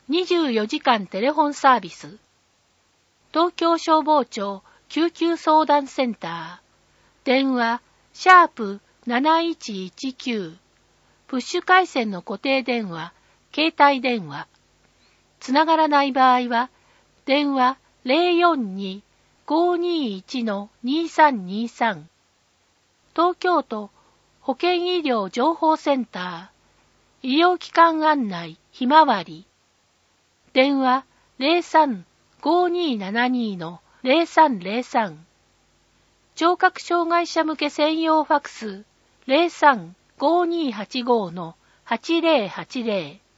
24時間テレフォンサービス。東京消防庁救急相談センター。電話、#7119。プッシュ回線の固定電話、携帯電話。つながらない場合は、電話 042-521-2323。東京都保健医療情報センター。医療機関案内ひまわり。電話 03-5272-0303。聴覚障害者向け専用ファクス 03-5285-8080。